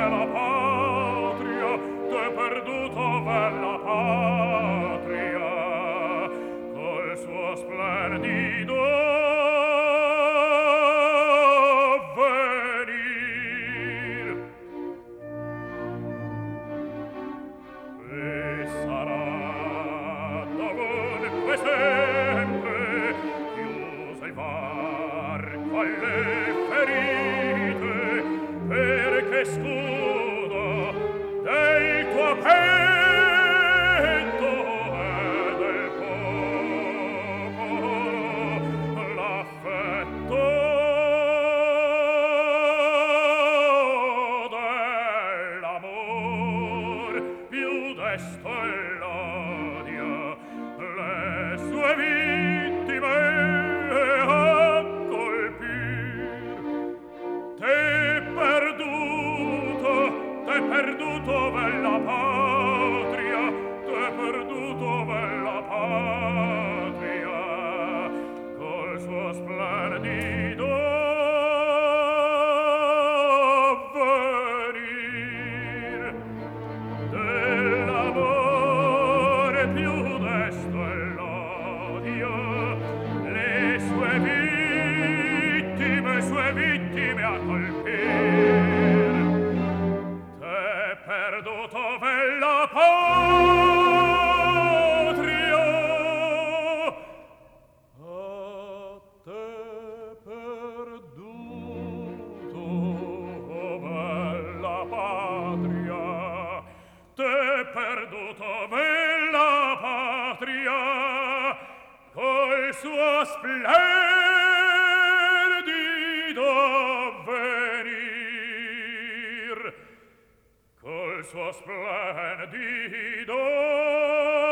la patria, t'è perduto bella patria, col suo splendido avvenir. E sarà dovunque sempre chiuso il varco alle ferite, perché scudo del tuo petto e del popolo l'affetto dell'amor più desto e l'odio le sue vittime a colpir. T'è perduto bella patria, t'è perduto bella patria, col suo splendido avvenir. Dell'amore più desto e l'odio, le sue vittime a colpir. T'è perduto bella patria, t'è perduto bella patria, t'è perduto bella patria, col suo splendido avvenir, col suo splendido